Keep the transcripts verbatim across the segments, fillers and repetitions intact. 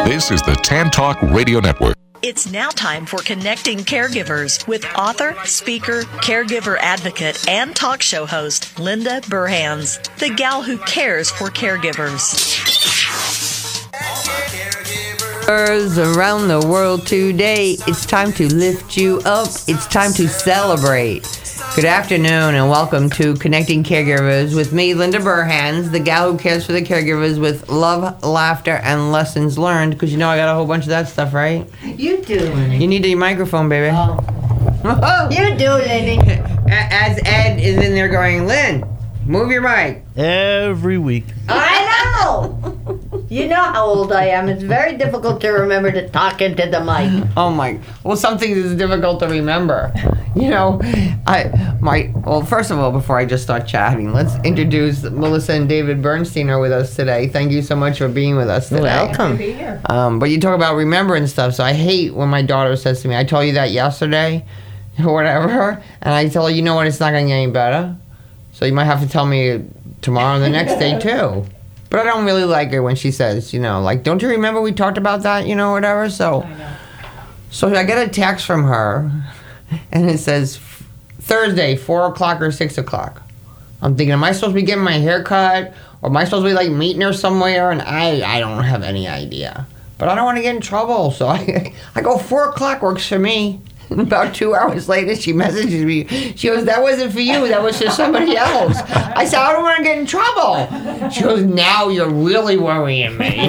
This is the Tan Talk Radio Network. It's now time for Connecting Caregivers with author, speaker, caregiver advocate, and talk show host Linda Burhans, the gal who cares for caregivers. Around the world today, it's time to lift you up. It's time to celebrate. Good afternoon and welcome to Connecting Caregivers with me, Linda Burhans, the gal who cares for the caregivers with love, laughter, and lessons learned. Because you know I got a whole bunch of that stuff, right? You do, Lenny. You need a microphone, baby. Oh. You do, Lenny. As Ed is in there going, Lynn, move your mic. Every week. I know. You know how old I am. It's very difficult to remember to talk into the mic. Oh my! Well, some things is difficult to remember. You know, I my well. First of all, before I just start chatting, let's introduce Melissa and David Bernstein are with us today. Thank you so much for being with us today. Welcome. Be here. Um, but you talk about remembering stuff, so I hate when my daughter says to me, "I told you that yesterday," or whatever, and I tell her, "You know what? It's not going to get any better. So you might have to tell me tomorrow or the next day too." But I don't really like it when she says, you know, like, don't you remember we talked about that, you know, whatever? So, I know. so I get a text from her, and it says, Thursday, four o'clock or six o'clock. I'm thinking, am I supposed to be getting my hair cut? Or am I supposed to be, like, meeting her somewhere? And I, I don't have any idea. But I don't want to get in trouble, so I, I go, four o'clock works for me. And about two hours later, she messages me. She goes, that wasn't for you. That was for somebody else. I said, I don't want to get in trouble. She goes, now you're really worrying me.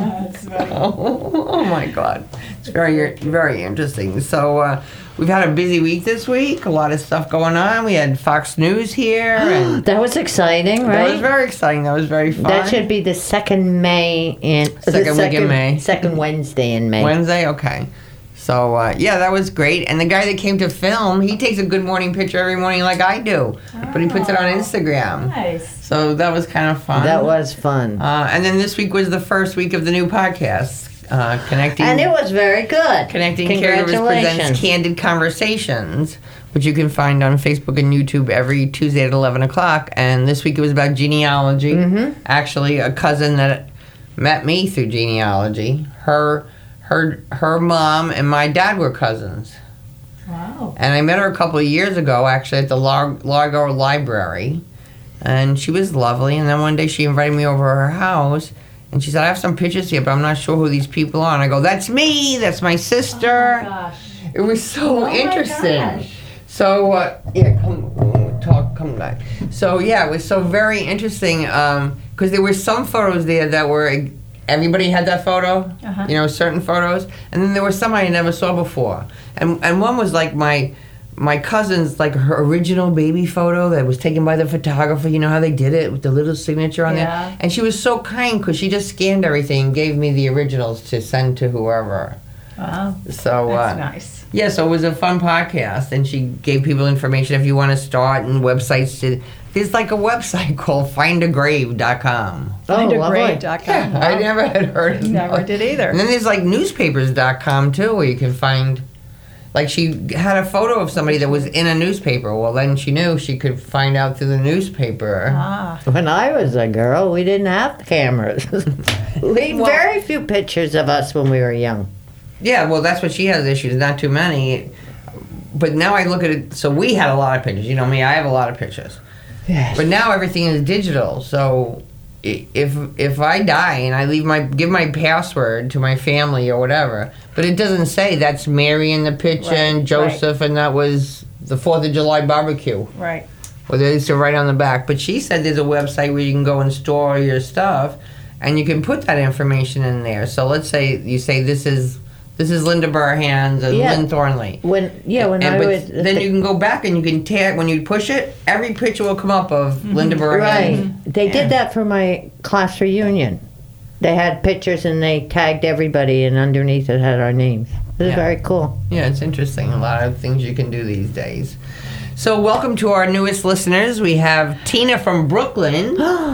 oh, oh, my God. It's very, very interesting. So uh, we've had a busy week this week. A lot of stuff going on. We had Fox News here. And That was exciting, right? that was very exciting. That was very fun. That should be the second May in Second the week in May. Second Wednesday in May. Wednesday? Okay. So, uh, yeah, that was great. And the guy that came to film, he takes a good morning picture every morning like I do. But he puts it on Instagram. Nice. So that was kind of fun. That was fun. Uh, and then this week was the first week of the new podcast, uh, Connecting... And it was very good. Connecting Caregivers presents Candid Conversations, which you can find on Facebook and YouTube every Tuesday at eleven o'clock. And this week it was about genealogy. Mm-hmm. Actually, a cousin that met me through genealogy, her... Her her mom and my dad were cousins. Wow. And I met her a couple of years ago, actually, at the Lar- Largo Library. And she was lovely. And then one day she invited me over to her house. And she said, I have some pictures here, but I'm not sure who these people are. And I go, that's me. That's my sister. Oh my gosh. It was so Oh my interesting. gosh. So, uh, yeah, come talk, come back. So, yeah, it was so very interesting because um, there were some photos there that were... Everybody had that photo, Uh-huh. you know, certain photos, and then there was some I never saw before, and and one was like my my cousin's like her original baby photo that was taken by the photographer. You know how they did it with the little signature on Yeah. there, and she was so kind because she just scanned everything and gave me the originals to send to whoever. Wow. So That's uh, nice. yeah, so it was a fun podcast, and she gave people information if you want to start and websites to. There's like a website called find a grave dot com. Oh, lovely. Find a dot com. Yeah, I never had heard of it. Never did either. And then there's like newspapers dot com too, where you can find, like she had a photo of somebody that was in a newspaper. Well, then she knew she could find out through the newspaper. Ah. When I was a girl, we didn't have cameras. we Well- very few pictures of us when we were young. Yeah, well, that's what she has issues, not too many. But now I look at it, so we had a lot of pictures. You know me, I have a lot of pictures. Yes. But now everything is digital, so i- if if I die and I leave my give my password to my family or whatever, but it doesn't say that's Mary in the picture Right, and Joseph and that was the Fourth of July barbecue. Right. Well, they used to write on the back. But she said there's a website where you can go and store your stuff, and you can put that information in there. So let's say you say this is this is Linda Burhans and Yeah. Lynn Thornley. When yeah, when and I but was then you can go back and you can tag when you push it. Every picture will come up of Linda Burhans. right. They Yeah. did that for my class reunion. They had pictures and they tagged everybody, and underneath it had our names. It was Yeah. very cool. Yeah, it's interesting. A lot of things you can do these days. So welcome to our newest listeners. We have Tina from Brooklyn,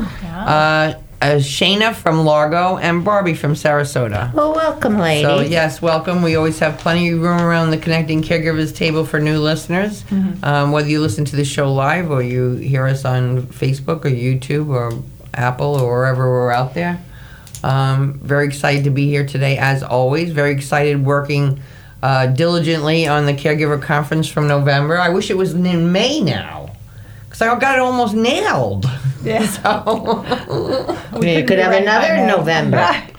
uh, uh, Shayna from Largo, and Barbie from Sarasota. Well, welcome, ladies. So yes, welcome. We always have plenty of room around the Connecting Caregivers table for new listeners. Um, whether you listen to the show live or you hear us on Facebook or YouTube or Apple or wherever we're out there. Um, very excited to be here today, as always. Very excited working uh, diligently on the Caregiver Conference from November. I wish it was in May now, because I got it almost nailed. Yeah. So You could have another November.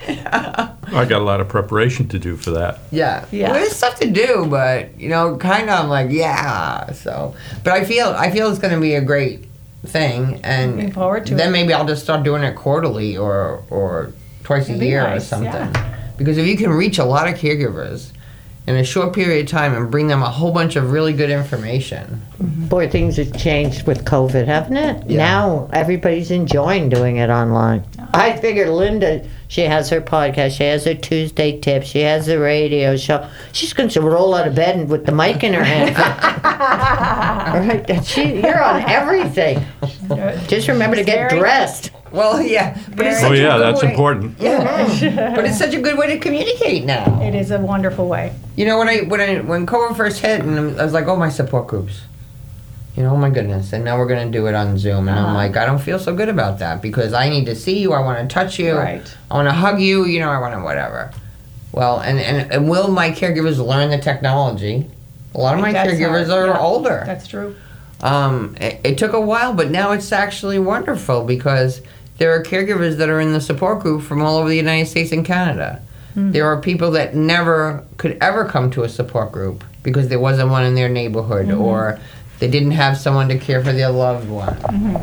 I got a lot of preparation to do for that. yeah, Yeah. Well, there's stuff to do, but you know, kind of I'm like, yeah. So, but I feel I feel it's going to be a great thing, and Looking forward to then it. maybe I'll just start doing it quarterly or or twice That'd a be year nice, or something. yeah. Because if you can reach a lot of caregivers in a short period of time and bring them a whole bunch of really good information. Boy, things have changed with COVID, haven't it? Yeah. Now everybody's enjoying doing it online. I figured Linda, she has her podcast, she has her Tuesday tips, she has the radio show. She's going to roll out of bed and with the mic in her hand. Right? And She, you're on everything. Just remember to get Very- dressed. Well, yeah, but it's Very- such Oh a yeah, good that's way- important. Yeah, but it's such a good way to communicate now. It is a wonderful way. You know, when I when I when COVID first hit, and I was like, oh, my support groups. You know, oh my goodness, and now we're gonna do it on Zoom, and I'm Uh-huh. like, I don't feel so good about that because I need to see you, I want to touch you, Right. I want to hug you, you know, I want to whatever. Well, and, and and will my caregivers learn the technology? A lot of my That's caregivers hard, are yeah. older. That's true. Um, it, it took a while, but now it's actually wonderful because there are caregivers that are in the support group from all over the United States and Canada. There are people that never could ever come to a support group because there wasn't one in their neighborhood or they didn't have someone to care for their loved one.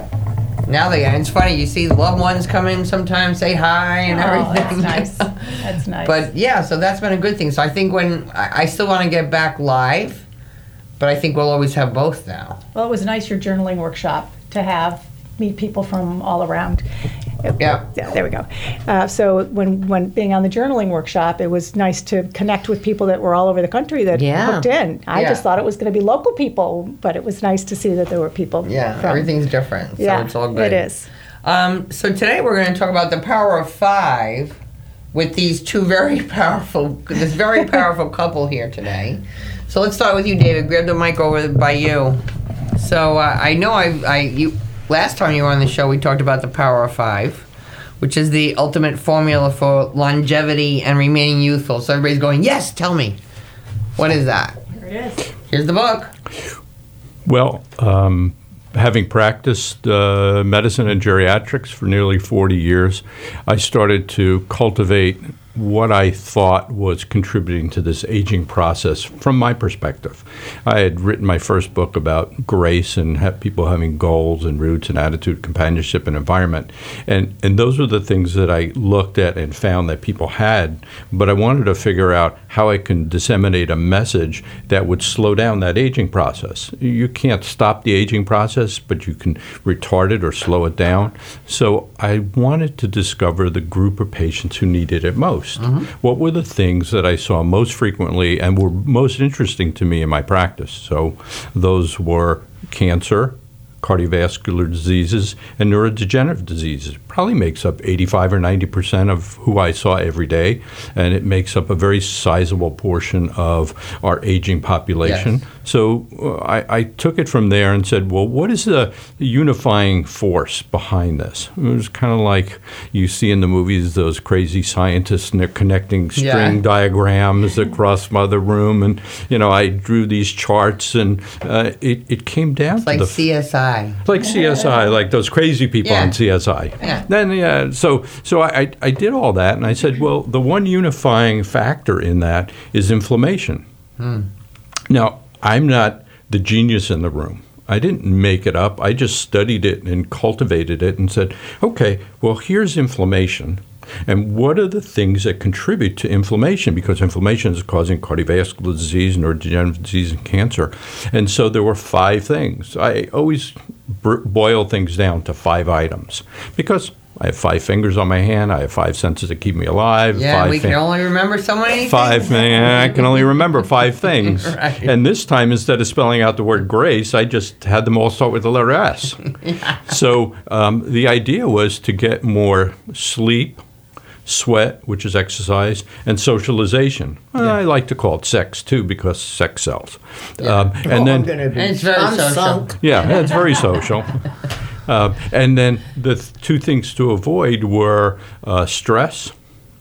Now they, and it's funny, you see loved ones come in sometimes, say hi and Oh, that's everything. nice. That's nice. But yeah, so that's been a good thing. So I think when, I, I still want to get back live, but I think we'll always have both now. Well, it was nice your journaling workshop to have meet people from all around. Yeah. Yeah, there we go. Uh, so when when being on the journaling workshop, it was nice to connect with people that were all over the country that Yeah. hooked in. I Yeah. just thought it was going to be local people, but it was nice to see that there were people. Yeah, from, everything's different. So Yeah, it's all good. it is. Um, so today we're going to talk about the power of five with these two very powerful, this very powerful couple here today. So let's start with you, David. Grab the mic over by you. So uh, I know I, I, you, last time you were on the show, we talked about the power of five, which is the ultimate formula for longevity and remaining youthful. So everybody's going, yes, tell me. What is that? Here it is. Here's the book. Well, um, having practiced uh, medicine and geriatrics for nearly forty years, I started to cultivate what I thought was contributing to this aging process from my perspective. I had written my first book about grace and ha- people having goals and roots and attitude, companionship, and environment. And, and those were the things that I looked at and found that people had, but I wanted to figure out how I can disseminate a message that would slow down that aging process. You can't stop the aging process, but you can retard it or slow it down. So I wanted to discover the group of patients who needed it most. What were the things that I saw most frequently and were most interesting to me in my practice? So those were cancer, cardiovascular diseases, and neurodegenerative diseases. It probably makes up eighty-five or ninety percent of who I saw every day, and it makes up a very sizable portion of our aging population. Yes. So uh, I, I took it from there and said, well, what is the unifying force behind this? It was kind of like you see in the movies those crazy scientists and they're connecting string Yeah. diagrams across the room, and you know I drew these charts, and uh, it, it came down It's to like the C S I. like C S I, like those crazy people Yeah. on C S I. Yeah. Then yeah, so so I, I I did all that, and I said, well, the one unifying factor in that is inflammation. Now, I'm not the genius in the room. I didn't make it up. I just studied it and cultivated it and said, okay, well, here's inflammation. And what are the things that contribute to inflammation? Because inflammation is causing cardiovascular disease, neurodegenerative disease, and cancer. And so there were five things. I always br- boil things down to five items because I have five fingers on my hand. I have five senses that keep me alive. Yeah, five we can fin- only remember so many Five things. things. I can only remember five things. Right. And this time, instead of spelling out the word grace, I just had them all start with the letter S. So um, the idea was to get more sleep, sweat, which is exercise, and socialization. Well, I like to call it sex, too, because sex sells. Um, and Oh, then, I'm gonna be And it's very I'm social. sunk. yeah, it's very social. Uh, and then the th- two things to avoid were uh, stress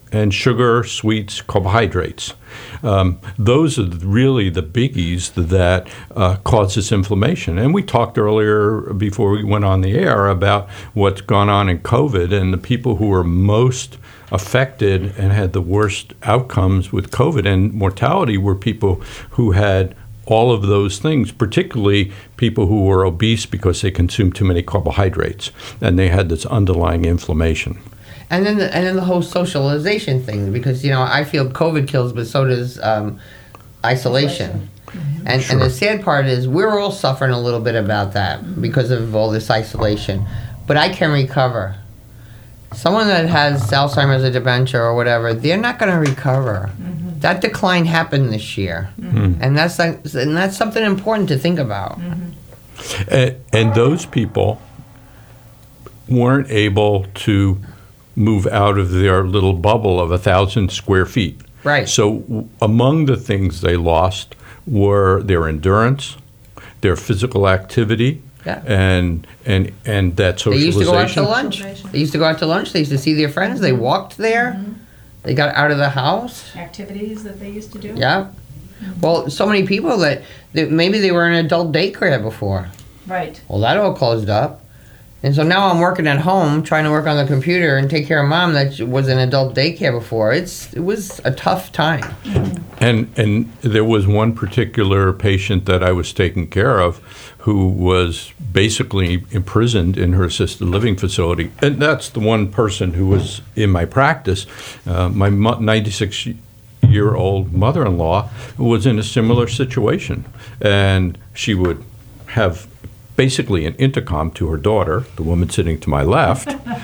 and sugar, sweets, carbohydrates. Um, those are really the biggies that uh, cause this inflammation. And we talked earlier before we went on the air about what's gone on in COVID, and the people who were most affected and had the worst outcomes with COVID and mortality were people who had all of those things, particularly people who were obese because they consumed too many carbohydrates, and they had this underlying inflammation. And then, the, and then the whole socialization thing, because you know I feel COVID kills, but so does um, isolation. Mm-hmm. And Sure. and the sad part is we're all suffering a little bit about that because of all this isolation. But I can recover. Someone that has Alzheimer's or dementia or whatever, they're not going to recover. Mm-hmm. That decline happened this year, mm-hmm. and that's like, and that's something important to think about. Mm-hmm. And, and those people weren't able to move out of their little bubble of a thousand square feet. Right. So w- among the things they lost were their endurance, their physical activity, Yeah. and and and that They used to go out to socialization. lunch. They used to go out to lunch. They used to see their friends. They walked there. Mm-hmm. They got out of the house. Activities that they used to do. Yeah. Well, so many people that, that maybe they were in adult daycare before. Right. Well, that all closed up. And so now I'm working at home, trying to work on the computer and take care of mom that was in adult daycare before. It's it was a tough time. And and there was one particular patient that I was taking care of who was basically imprisoned in her assisted living facility. And that's the one person who was in my practice. Uh, my ninety-six-year-old mother-in-law was in a similar situation. And she would have basically an intercom to her daughter, the woman sitting to my left,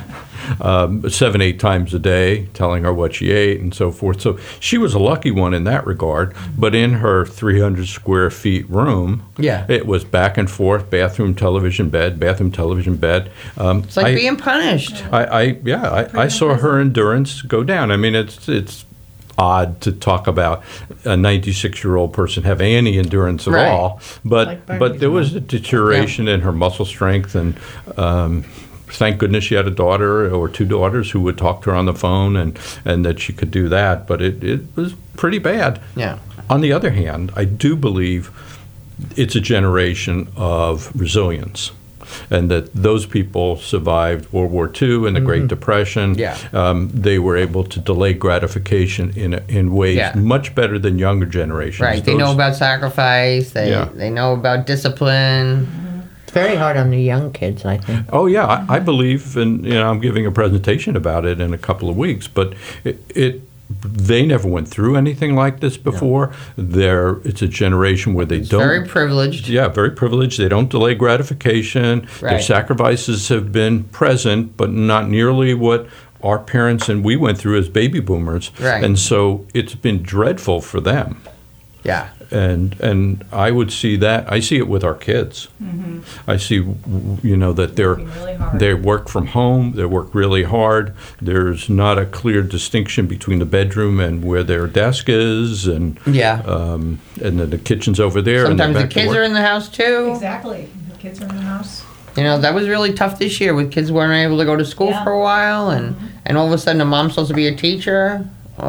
um, seven, eight times a day, telling her what she ate and so forth. So she was a lucky one in that regard. But in her three hundred square feet room, Yeah. it was back and forth, bathroom, television, bed, bathroom, television, bed. Um, It's like I, being punished. I, I yeah, I, I saw her endurance go down. I mean, it's it's odd to talk about a ninety-six-year-old person have any endurance at Right. all, but Like Bernie's but there was a deterioration in her muscle strength, and um, thank goodness she had a daughter or two daughters who would talk to her on the phone, and, and that she could do that. But it, it was pretty bad. Yeah. On the other hand, I do believe it's a generation of resilience, and that those people survived World War Two and the Great Depression. Yeah. Um, they were able to delay gratification in in ways Yeah. much better than younger generations. Right. They know Those- about sacrifice. They Yeah. they know about discipline. It's very hard on the young kids, I think. Oh yeah, I, I believe, and you know, I'm giving a presentation about it in a couple of weeks. But it, it they never went through anything like this before. They're it's a generation where they don't. Very privileged. Yeah, very privileged. They don't delay gratification. Their Right. sacrifices have been present, but not nearly what our parents and we went through as baby boomers. Right. And so it's been dreadful for them. Yeah. And and I would see that. I see it with our kids. I see, you know, that they're Working really hard. they work from home. They work really hard. There's not a clear distinction between the bedroom and where their desk is, and Yeah. um, and then the kitchen's over there. and they're Sometimes the back to kids work. are in the house too. Exactly. The kids are in the house. You know, that was really tough this year with kids weren't able to go to school Yeah. for a while, and and all of a sudden the mom's supposed to be a teacher.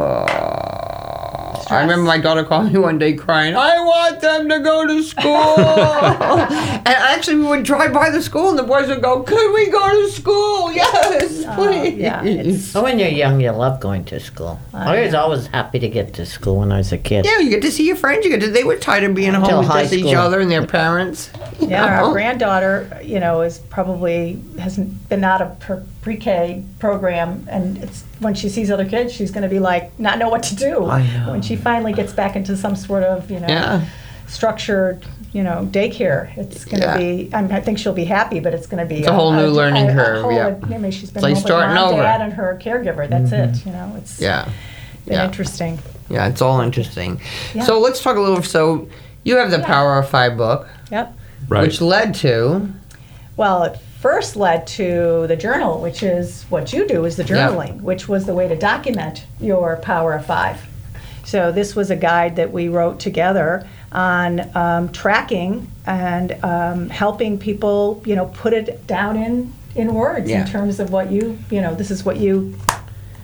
Oh. I remember my daughter called me one day crying, I want them to go to school. And actually, we would drive by the school, and the boys would go, could we go to school? Yes, please. yeah, it's- So when you're young, you love going to school. I was always happy to get to school when I was a kid. Yeah, you get to see your friends. You get to, they were tired of being Until home with high just each school. other and their parents. you Yeah, know? our granddaughter, you know, is probably hasn't been out of her pre-K program, and it's when she sees other kids, she's going to be like, not know what to do. I know. When she finally gets back into some sort of, you know, Yeah. structured, you know, daycare, it's going to Yeah. be. I, mean, I think she'll be happy, but it's going to be It's a whole new learning a curve, whole- yeah. I mean, she's been It's like home with starting mom, over. dad, and her caregiver. That's it. You know, it's Yeah. been Yeah. interesting. Yeah, it's all interesting. Yeah. So let's talk a little. So you have the Power of Five book, Yep. Right. which led to. Well, it first led to the journal, which is what you do, is the Yeah. journaling, which was the way to document your Power of Five. So this was a guide that we wrote together on um, tracking and um, helping people, you know, put it down in, in words Yeah. in terms of what you, you know, this is what you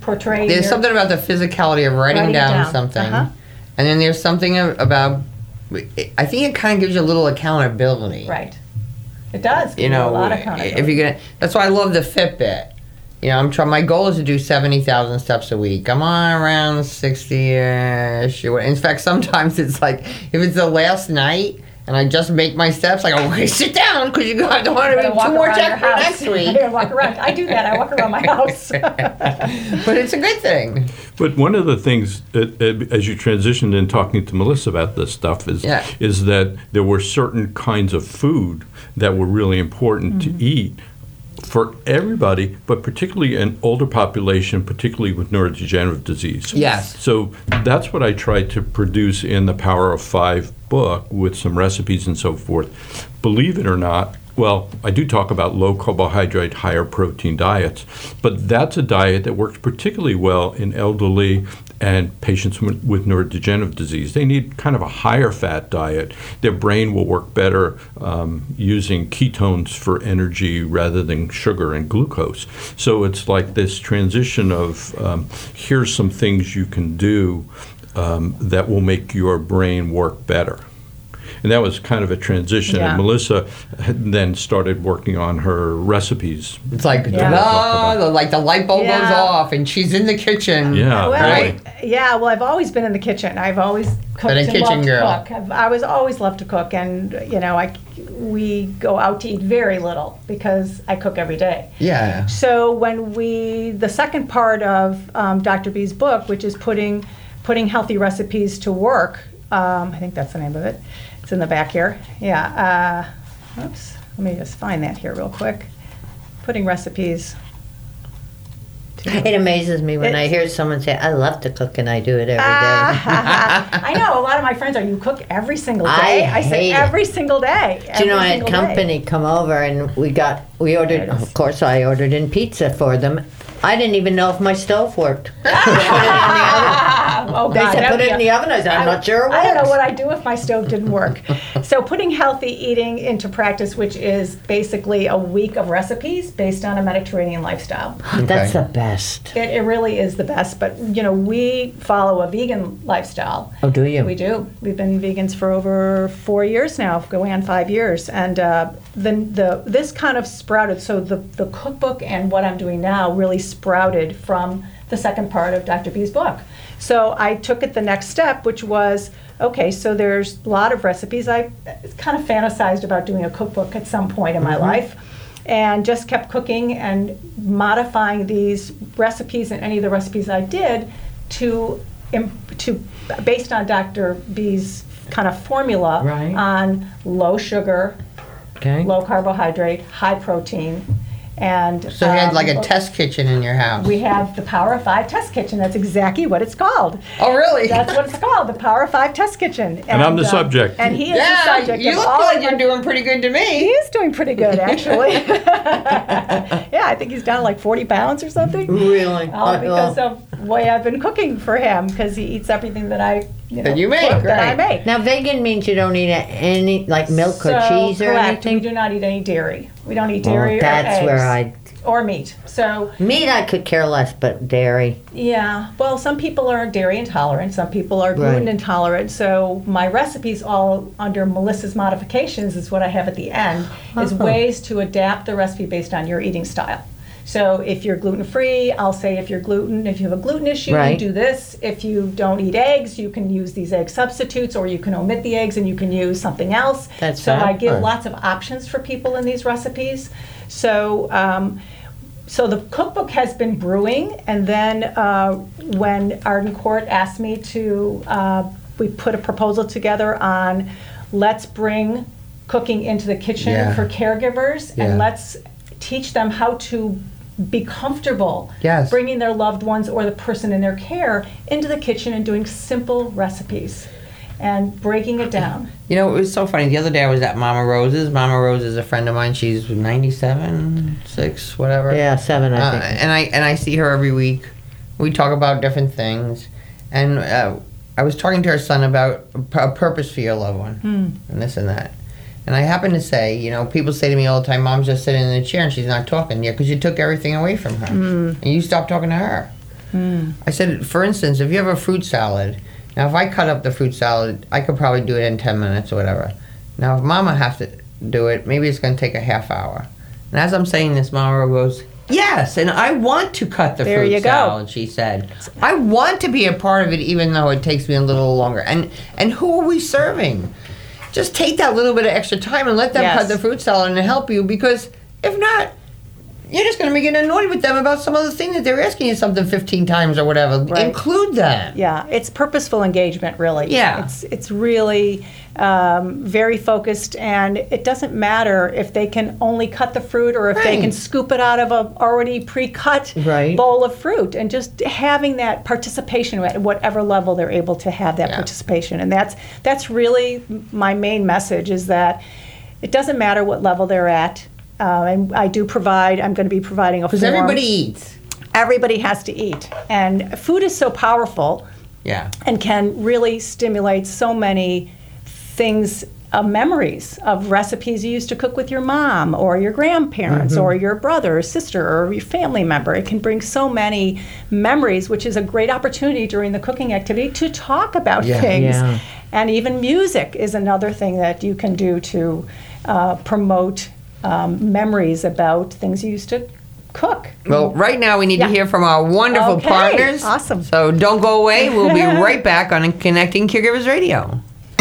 portray. There's your- something about the physicality of writing, Writing it down, down. something, Uh-huh. and then there's something a- about. I think it kind of gives you a little accountability. Right. It does. give You know, a lot of if accountability. you're gonna. That's why I love the Fitbit. You know, I'm trying. My goal is to do seventy thousand steps a week. I'm on around sixty-ish. In fact, sometimes it's like if it's the last night and I just make my steps, I go, okay, sit down because you got to want to Gotta do walk two more around your checks for house. next week. Yeah, walk around. I do that. I walk around my house. But it's a good thing. But one of the things that, uh, as you transitioned in talking to Melissa about this stuff is Yeah. is that there were certain kinds of food that were really important Mm-hmm. to eat for everybody, but particularly an older population, particularly with neurodegenerative disease. Yes. So that's what I tried to produce in the Power of Five book with some recipes and so forth. Believe it or not, well, I do talk about low carbohydrate, higher protein diets, but that's a diet that works particularly well in elderly and patients with, with neurodegenerative disease. They need kind of a higher fat diet. Their brain will work better um, using ketones for energy rather than sugar and glucose. So it's like this transition of um, here's some things you can do um, that will make your brain work better. And that was kind of a transition. Yeah. And Melissa had then started working on her recipes. It's like, Yeah. no, the, like the light bulb Yeah. goes off and she's in the kitchen. Yeah, Well, really. I, yeah, well, I've always been in the kitchen. I've always cooked Been a and kitchen loved to girl. cook. I've, I was always loved to cook, and you know, I we go out to eat very little because I cook every day. Yeah. So when we, the second part of um, Doctor B's book, which is putting putting healthy recipes to work, um, I think that's the name of it. It's in the back here. Yeah. Uh, oops. Let me just find that here real quick. Putting recipes. to- It amazes me when I It's- hear someone say, I love to cook and I do it every day. I know a lot of my friends are. You cook every single I day. I, say hate it. every single day. Do you know, every I had single day. company come over and we got, we ordered, There it is. of course I ordered in pizza for them. I didn't even know if my stove worked. They put it in the oven. Oh, They God, said that'd put it be in a- the oven. I said, I'm not sure it works. I don't know what I'd do if my stove didn't work. So putting healthy eating into practice, which is basically a week of recipes based on a Mediterranean lifestyle. That's Okay. the best. It, it really is the best. But, you know, we follow a vegan lifestyle. Oh, do you? We do. We've been vegans for over four years now, going on five years. And uh, the, the this kind of sprouted. So the, the cookbook and what I'm doing now really sprouted from the second part of Doctor B's book. So I took it the next step, which was, okay, so there's a lot of recipes. I kind of fantasized about doing a cookbook at some point in my life, and just kept cooking and modifying these recipes and any of the recipes I did to, im- to based on Doctor B's kind of formula Right. on low sugar, Okay. low carbohydrate, high protein, and So you had like um, a test kitchen in your house. We have the Power of Five Test Kitchen. That's exactly what it's called. Oh, really? That's what it's called, the Power of Five Test Kitchen. And, I'm the uh, subject. And he is the Yeah, subject. you of look all like of you're my- doing pretty good to He me. is doing pretty good, actually. Yeah, I think he's down like forty pounds or something. Really? All Oh, because well. of the way I've been cooking for him, because he eats everything that I, you know, That you make, cook, that I right. make. Now, vegan means you don't eat any, like milk or So, cheese or correct. anything? We do not eat any dairy. We don't eat Well, dairy that's or eggs. where I, Or meat. So, meat I could care less, but dairy. yeah. Well, some people are dairy intolerant. Some people are gluten Right. intolerant. So my recipes, all under Melissa's modifications, is what I have at the end, is Uh-huh. ways to adapt the recipe based on your eating style. So if you're gluten free, I'll say if you're gluten, if you have a gluten issue, Right. you do this. If you don't eat eggs, you can use these egg substitutes, or you can omit the eggs and you can use something else. That's so I fine. give Right. lots of options for people in these recipes. So. Um, So the cookbook has been brewing, and then uh, when Arden Court asked me to, uh, we put a proposal together on let's bring cooking into the kitchen Yeah. for caregivers, Yeah. and let's teach them how to be comfortable Yes. bringing their loved ones or the person in their care into the kitchen and doing simple recipes and breaking it down. You know, it was so funny. The other day I was at Mama Rose's. Mama Rose is a friend of mine. She's ninety-seven, six, whatever. Yeah, seven, I Uh, think. and I and I see her every week. We talk about different things, and uh, I was talking to her son about a pu- a purpose for your loved one, and this and that. And I happen to say, you know, people say to me all the time, "Mom's just sitting in the chair and she's not talking." Yeah, because you took everything away from her, and you stopped talking to her. Mm. I said, for instance, if you have a fruit salad, now if I cut up the fruit salad, I could probably do it in ten minutes or whatever. Now if Mama has to do it, maybe it's going to take a half hour. And as I'm saying this, Mama goes, yes, and I want to cut the there fruit you salad, go. she said. I want to be a part of it even though it takes me a little longer. And and who are we serving? Just take that little bit of extra time and let them Yes. cut the fruit salad and help you, because if not, you're just going to be getting annoyed with them about some other thing that they're asking you something fifteen times or whatever. Right. Include them. Yeah, it's purposeful engagement, really. Yeah. It's it's really um, very focused, and it doesn't matter if they can only cut the fruit or if they Right. can scoop it out of a already pre-cut Right. bowl of fruit, and just having that participation at whatever level they're able to have that Yeah. participation. And that's that's really my main message, is that it doesn't matter what level they're at. Uh, and I do provide, I'm going to be providing a Because form. everybody eats. Everybody has to eat. And food is so powerful Yeah. and can really stimulate so many things, uh, memories of recipes you used to cook with your mom or your grandparents or your brother or sister or your family member. It can bring so many memories, which is a great opportunity during the cooking activity to talk about Yeah. things. Yeah. And even music is another thing that you can do to uh, promote um, memories about things you used to cook. Well, right now we need Yeah. to hear from our wonderful Okay, partners. awesome. So don't go away. We'll be right back on Connecting Caregivers Radio.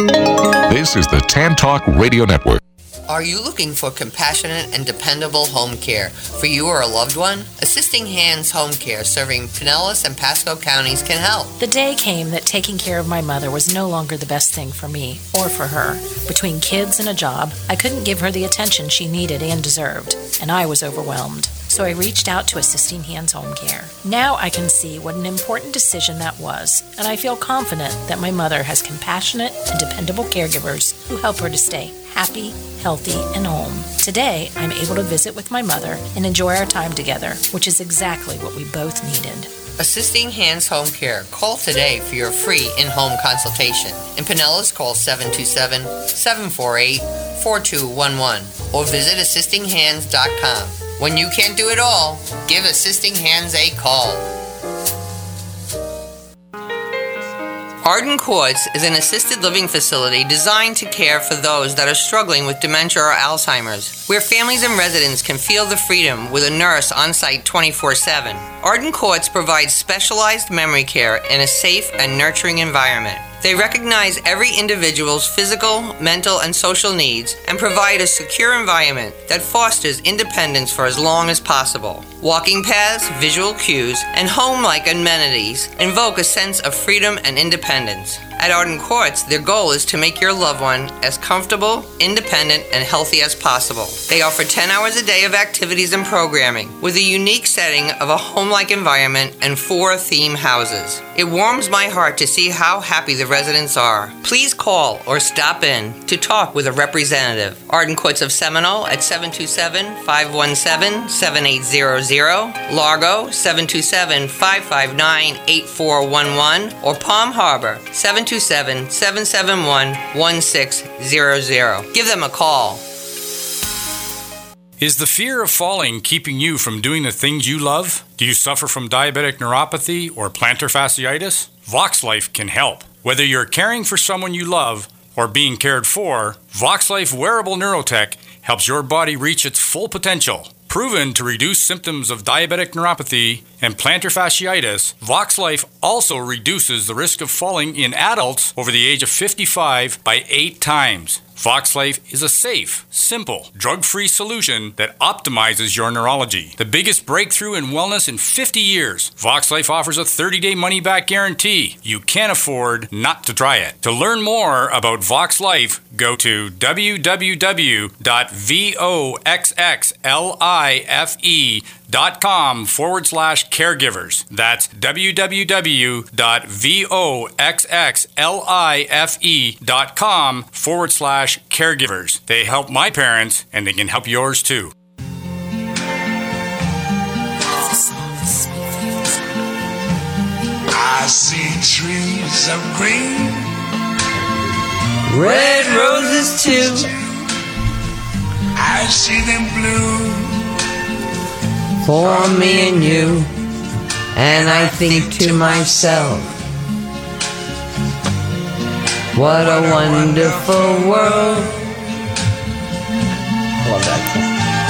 This is the Tan Talk Radio Network. Are you looking for compassionate and dependable home care for you or a loved one? Assisting Hands Home Care, serving Pinellas and Pasco counties, can help. The day came that taking care of my mother was no longer the best thing for me or for her. Between kids and a job, I couldn't give her the attention she needed and deserved, and I was overwhelmed. So I reached out to Assisting Hands Home Care. Now I can see what an important decision that was, and I feel confident that my mother has compassionate and dependable caregivers who help her to stay happy, healthy, and home. Today, I'm able to visit with my mother and enjoy our time together, which is exactly what we both needed. Assisting Hands Home Care. Call today for your free in-home consultation. In Pinellas, call seven two seven, seven four eight, four two one one or visit assisting hands dot com. When you can't do it all, give Assisting Hands a call. Arden Courts is an assisted living facility designed to care for those that are struggling with dementia or Alzheimer's, where families and residents can feel the freedom with a nurse on site twenty-four seven. Arden Courts provides specialized memory care in a safe and nurturing environment. They recognize every individual's physical, mental, and social needs and provide a secure environment that fosters independence for as long as possible. Walking paths, visual cues, and home-like amenities invoke a sense of freedom and independence. At Arden Courts, their goal is to make your loved one as comfortable, independent, and healthy as possible. They offer ten hours a day of activities and programming, with a unique setting of a home-like environment and four theme houses. It warms my heart to see how happy the residents are. Please call or stop in to talk with a representative. Arden Courts of Seminole at seven two seven, five one seven, seven eight zero zero, Largo seven two seven, five five nine, eight four one one, or Palm Harbor seven two seven, seven seven one, one six zero zero. Give them a call. Is the fear of falling keeping you from doing the things you love? Do you suffer from diabetic neuropathy or plantar fasciitis? VoxLife can help. Whether you're caring for someone you love or being cared for, VoxLife Wearable Neurotech helps your body reach its full potential. Proven to reduce symptoms of diabetic neuropathy and plantar fasciitis, VoxLife also reduces the risk of falling in adults over the age of fifty-five by eight times. VoxLife is a safe, simple, drug-free solution that optimizes your neurology. The biggest breakthrough in wellness in fifty years. VoxLife offers a thirty-day money-back guarantee. You can't afford not to try it. To learn more about VoxLife, go to w w w dot voxxlife.com forward slash caregivers. That's w w w dot voxxlife.com forward slash caregivers. They help my parents, and they can help yours too. I see trees of green, Red roses too. I see them blue For me and you. and I think to myself, what a wonderful world. Love that.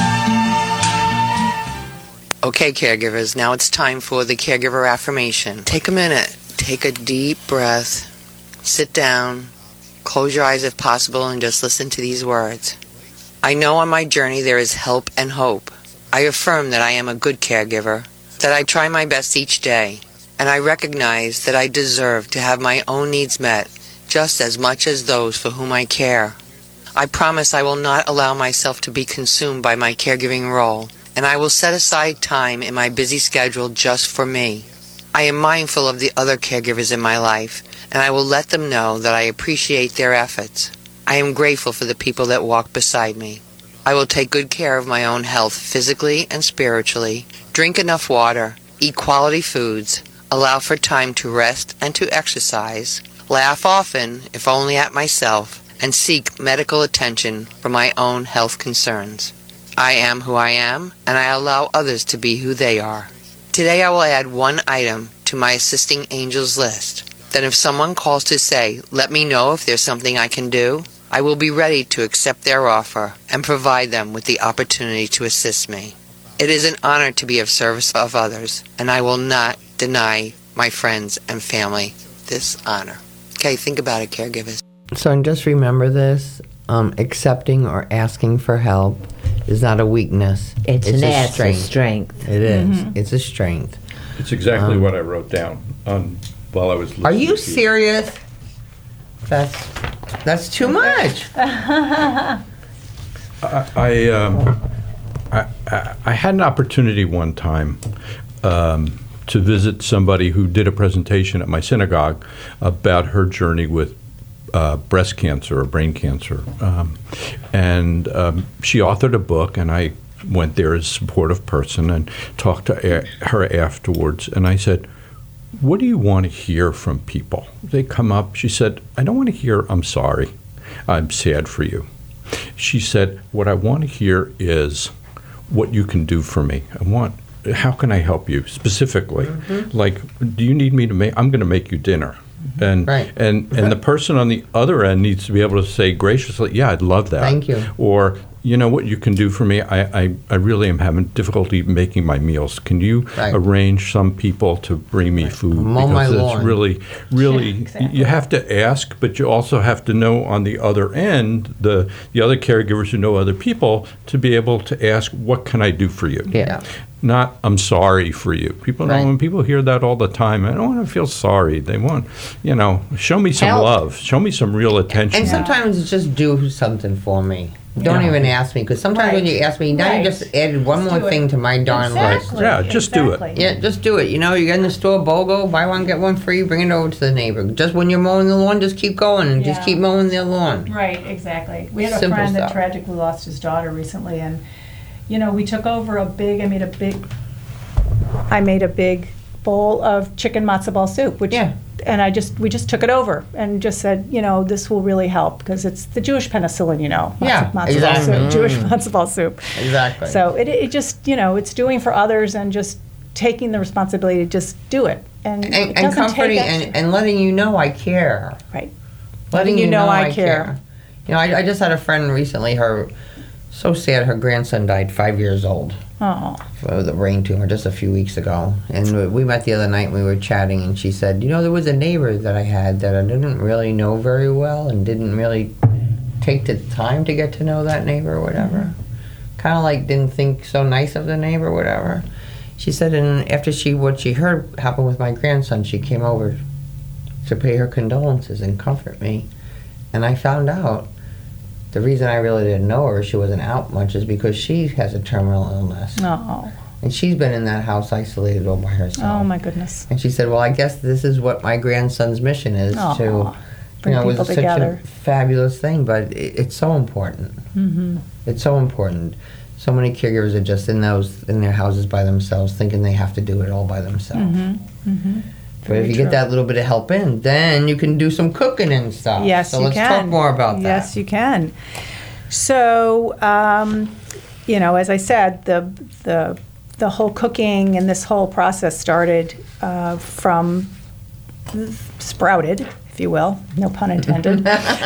Okay, caregivers, now it's time for the caregiver affirmation. Take a minute, take a deep breath, sit down, close your eyes if possible, and just listen to these words. I know on my journey there is help and hope. I affirm that I am a good caregiver, that I try my best each day, and I recognize that I deserve to have my own needs met just as much as those for whom I care. I promise I will not allow myself to be consumed by my caregiving role, and I will set aside time in my busy schedule just for me. I am mindful of the other caregivers in my life, and I will let them know that I appreciate their efforts. I am grateful for the people that walk beside me. I will take good care of my own health physically and spiritually, drink enough water, eat quality foods, allow for time to rest and to exercise, laugh often, if only at myself, and seek medical attention for my own health concerns. I am who I am, and I allow others to be who they are. Today I will add one item to my assisting angels list. Then if someone calls to say, let me know if there's something I can do, I will be ready to accept their offer and provide them with the opportunity to assist me. It is an honor to be of service of others, and I will not deny my friends and family this honor. Okay, think about it, caregivers. So and just remember this, um, accepting or asking for help is not a weakness. It's, it's an a ass strength. of strength. It is. Mm-hmm. It's a strength. It's exactly Um, what I wrote down on while I was listening. Are you to serious? That's that's too much. I, I, um, I, I, I had an opportunity one time um, to visit somebody who did a presentation at my synagogue about her journey with uh, breast cancer or brain cancer. Um, and um, she authored a book, and I went there as a supportive person and talked to a- her afterwards. And I said, what do you want to hear from people? They come up. She said, I don't want to hear, I'm sorry. I'm sad for you. She said, what I want to hear is what you can do for me. I want, how can I help you specifically? Mm-hmm. Like, do you need me to make, I'm going to make you dinner. And, Right. and and the person on the other end needs to be able to say graciously, yeah, I'd love that. Thank you. Or, you know what you can do for me? I, I, I really am having difficulty making my meals. Can you Right. arrange some people to bring me food? Mow my because lawn. it's really, really, Yeah, exactly. you have to ask, but you also have to know on the other end, the, the other caregivers who know other people, to be able to ask, what can I do for you? Yeah. Not, I'm sorry for you. People know Right. when people hear that all the time, I don't want to feel sorry. They want, you know, show me some Help. love. Show me some real attention. And sometimes it's just do something for me. Don't Yeah. even ask me, because sometimes when Right. you ask me, now Right. you just added one Just more do it. thing to my darn list. Exactly. Yeah, just do it. Exactly. Yeah, just do it. You know, you're in the store, BOGO, buy one, get one free, bring it over to the neighbor. Just when you're mowing the lawn, just keep going and just Yeah. keep mowing their lawn. Right, exactly. We had a Simple friend that stuff. tragically lost his daughter recently, and you know, we took over a big. I made a big. I made a big bowl of chicken matzo ball soup, which Yeah. and I just we just took it over and just said, you know, this will really help because it's the Jewish penicillin, you know, matzo, Yeah, matzo exactly. ball soup, Jewish Mm. matzo ball soup. Exactly. So it, it just, you know, it's doing for others and just taking the responsibility to just do it, and, And, it and doesn't comforting take and, extra. and letting you know I care. Right. Letting you know I care. care. You know, I, I just had a friend recently, her, so sad, her grandson died five years old. Oh, With a brain tumor just a few weeks ago. And we met the other night and we were chatting, and she said, you know, there was a neighbor that I had that I didn't really know very well and didn't really take the time to get to know that neighbor or whatever. Mm-hmm. Kind of like didn't think so nice of the neighbor or whatever. She said, and after she, what she heard happened with my grandson, she came over to pay her condolences and comfort me. And I found out the reason I really didn't know her, she wasn't out much, is because she has a terminal illness. no. And she's been in that house isolated all by herself. Oh my goodness. And she said, well, I guess this is what my grandson's mission is Aw. to, Bring you know, it was people such together. a fabulous thing, but it, it's so important. Mm-hmm. It's so important. So many caregivers are just in those, in their houses by themselves, thinking they have to do it all by themselves. Mm-hmm. Mm-hmm. But if you get that little bit of help in, then you can do some cooking and stuff. Yes, so you let's can. talk more about that. Yes, you can. So, um, you know, as I said, the the the whole cooking and this whole process started uh, from sprouted, if you will, no pun intended.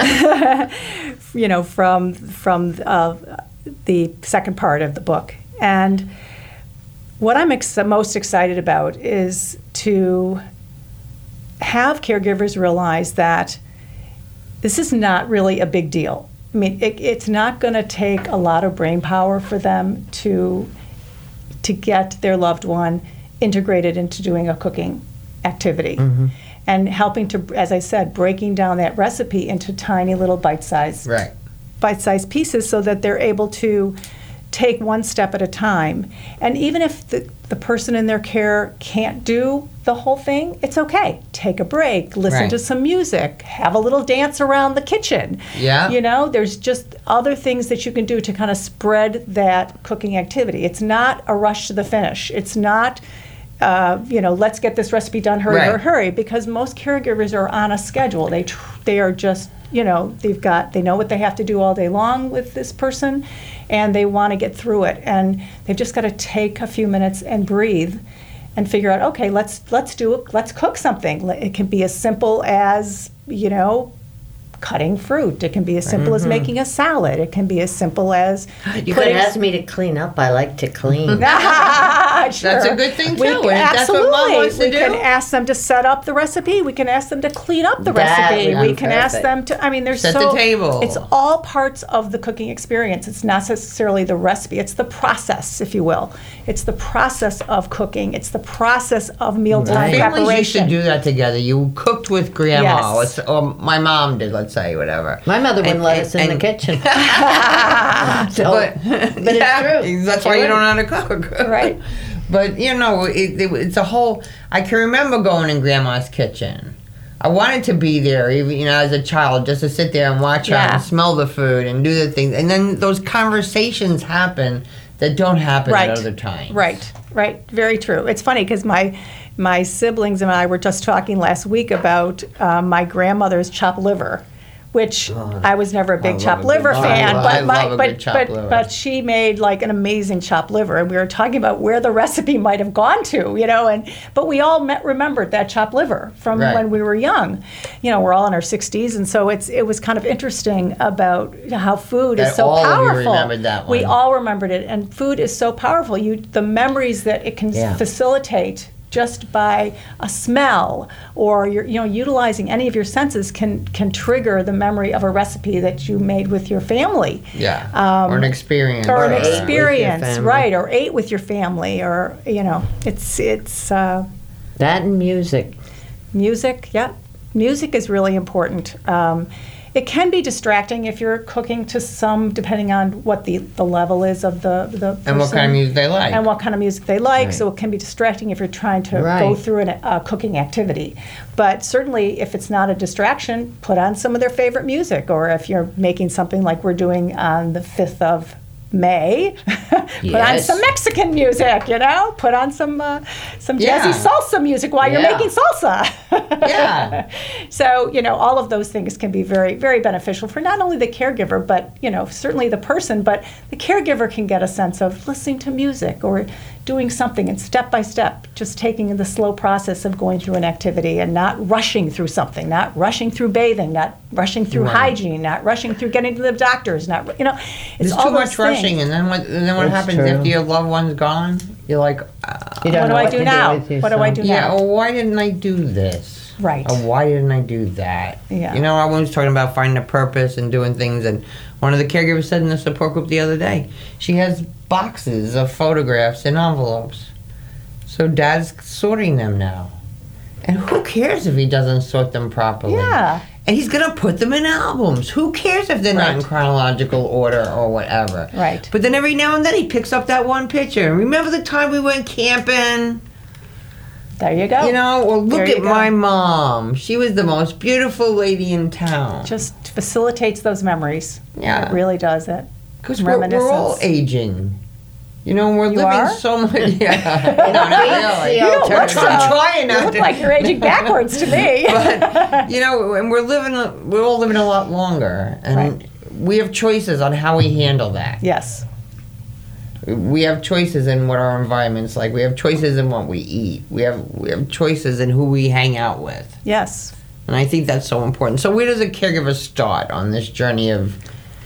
You know, from from uh, the second part of the book. And what I'm ex- most excited about is to have caregivers realize that this is not really a big deal. I mean, it, it's not going to take a lot of brain power for them to to get their loved one integrated into doing a cooking activity. Mm-hmm. And helping to, as I said, breaking down that recipe into tiny little bite-sized Right. bite-sized pieces so that they're able to take one step at a time. And even if the, the person in their care can't do the whole thing, it's okay. Take a break, listen Right. to some music, have a little dance around the kitchen. Yeah. You know, there's just other things that you can do to kind of spread that cooking activity. It's not a rush to the finish. It's not, uh, you know, let's get this recipe done, hurry, Right. hurry, hurry, because most caregivers are on a schedule. They tr- they are just, you know, they've got, they know what they have to do all day long with this person, and they want to get through it. And they've just got to take a few minutes and breathe and figure out, okay, let's let's do it, let's cook something. It can be as simple as, you know, cutting fruit. It can be as simple Mm-hmm. as making a salad. It can be as simple as You could putting- ask me to clean up. I like to clean. Sure. That's a good thing, We too, can- and if that's what Mom absolutely. wants to we do. can ask them to set up the recipe. We can ask them to clean up the That recipe. would be We can ask perfect. them to. I mean, there's Set so the table. It's all parts of the cooking experience. It's not necessarily the recipe. It's the process, if you will. It's the process of cooking. It's the process of mealtime Right. preparation. Families used to do that together. You cooked with grandma, Yes. or, or my mom did, let's say, whatever. My mother wouldn't And- let and- us in the and- kitchen. So- But, but it's yeah, true. That's She why you don't wouldn't. know how to cook. Right. But, you know, it, it, it's a whole... I can remember going in Grandma's kitchen. I wanted to be there, even, you know, as a child, just to sit there and watch her Yeah. and smell the food and do the things. And then those conversations happen that don't happen Right. at other times. Right, right. Very true. It's funny because my my siblings and I were just talking last week about uh, my grandmother's chopped liver, which I was never a big love chopped a good liver chopped fan, liver. but I my love a but good chopped but, liver. but she made like an amazing chopped liver, and we were talking about where the recipe might have gone to, you know, and but we all met, remembered that chopped liver from Right. when we were young. You know, we're all in our sixties, and so it's it was kind of interesting about how food is That so all of you powerful. remembered that We one. all remembered it, and food is so powerful. You the memories that it can Yeah. facilitate just by a smell, or you're, you know, utilizing any of your senses can can trigger the memory of a recipe that you made with your family. Yeah. Um, or an experience. Or an ate with your experience, family. right? Or ate with your family, or you know, it's it's uh, That and music. music. Yeah, music is really important. Um, it can be distracting if you're cooking to some, depending on what the, the level is of the the And what kind of person music they like. and what kind of music they like. Right. So it can be distracting if you're trying to go Right. through an, a cooking activity. But certainly, if it's not a distraction, put on some of their favorite music. Or if you're making something like we're doing on the fifth of May, put on Yes. some Mexican music. You know, put on some uh, some Yeah. jazzy salsa music while you're Yeah. making salsa. Yeah. So, you know, all of those things can be very, very beneficial for not only the caregiver, but, you know, certainly the person, but the caregiver can get a sense of listening to music or doing something and step by step, just taking the slow process of going through an activity and not rushing through something, not rushing through bathing, not rushing through Right. hygiene, not rushing through getting to the doctors, not, you know, it's There's all too those much rushing, things. and then what? And then what That's happens true. after your loved one's gone? You're like, uh, You don't What do know I what do to now? with What do I yourself. do yeah. now? Well, why didn't I do this? Right. Or why didn't I do that? Yeah. You know, I was talking about finding a purpose and doing things, and one of the caregivers said in the support group the other day, she has boxes of photographs in envelopes. So Dad's sorting them now. And who cares if he doesn't sort them properly? Yeah. And he's going to put them in albums. Who cares if they're not in Right. chronological order or whatever? Right. But then every now and then he picks up that one picture. Remember the time we went camping? There you go. You know, well, look There you at go. my mom. She was the most beautiful lady in town. Just facilitates those memories. Yeah. It really does it. Because we're, we're all Reminiscence. aging. You know, we're You living are? so much. Yeah. no, not really. You don't I'm look so. trying not You look to. like you're aging backwards to me. But, you know, and we're living, a- we're all living a lot longer. And Right. we have choices on how we handle that. Yes. we have choices in what our environment's like. We have choices in what we eat. We have we have choices in who we hang out with. Yes. And I think that's so important. So where does a caregiver start on this journey of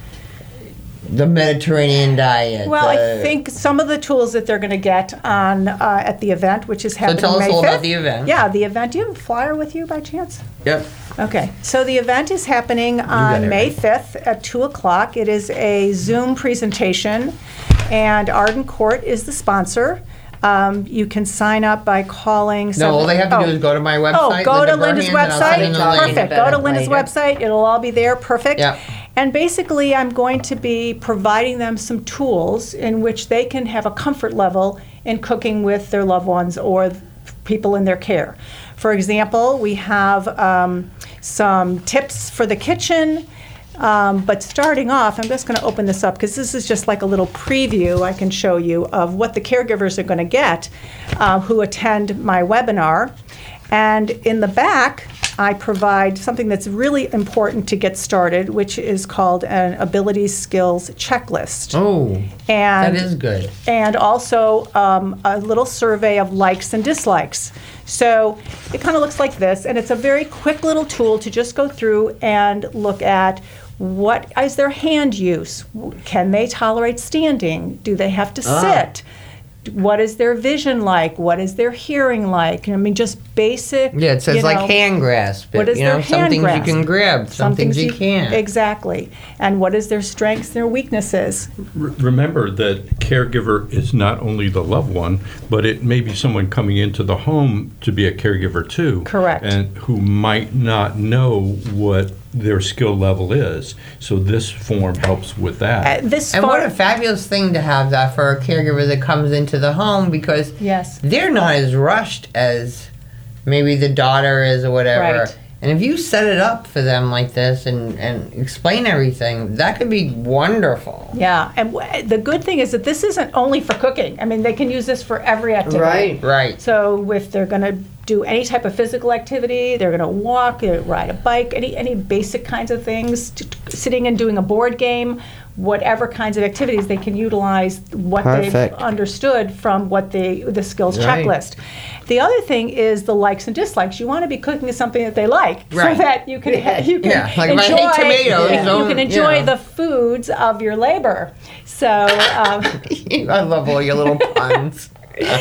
the Mediterranean diet? Well, the, I think some of the tools that they're going to get on uh, at the event, which is happening tell us May all fifth. about the event. Yeah, the event. Do you have a flyer with you by chance? Yep. Okay, so the event is happening on it May right. fifth at two o'clock. It is a Zoom presentation, and Arden Court is the sponsor. Um, you can sign up by calling. No, seven- all they have to oh. do is go to my website. Oh, go Linda to Linda's Burhans, and I'll send website. them the link. Perfect. Go to Linda's Later. website. It'll all be there. Perfect. Yep. And basically, I'm going to be providing them some tools in which they can have a comfort level in cooking with their loved ones or people in their care. For example, we have um, some tips for the kitchen. Um, but starting off, I'm just going to open this up because this is just like a little preview I can show you of what the caregivers are going to get uh, who attend my webinar. And in the back, I provide something that's really important to get started, which is called an abilities skills checklist. Oh, and, that is good. And also um, a little survey of likes and dislikes. So it kind of looks like this, and it's a very quick little tool to just go through and look at what is their hand use. Can they tolerate standing? Do they have to Ah. sit? What is their vision like? What is their hearing like? I mean, just basic. Yeah, it says you like know, hand grasp. What is you their know, some hand things grasp? you can grab, some, things, you can't. Exactly. And what is their strengths, their weaknesses? R- remember that caregiver is not only the loved one, but it may be someone coming into the home to be a caregiver too. Correct. And who might not know what their skill level is. So this form helps with that. Uh, this And far- what a fabulous thing to have that for a caregiver that comes into the home, because Yes. they're not as rushed as maybe the daughter is or whatever. Right. And if you set it up for them like this and, and explain everything, that could be wonderful. Yeah, and w- the good thing is that this isn't only for cooking. I mean, they can use this for every activity. Right. Right. So if they're going to do any type of physical activity, they're going to walk, they ride a bike, any any basic kinds of things, t- t- sitting and doing a board game, whatever kinds of activities, they can utilize what they've Perfect. understood from what they the skills Right. checklist. The other thing is the likes and dislikes. You want to be cooking something that they like, Right. so that you can you can Yeah, like if I enjoy hate tomatoes, you don't- can enjoy yeah. the foods of your labor. So. Um, I love all your little puns.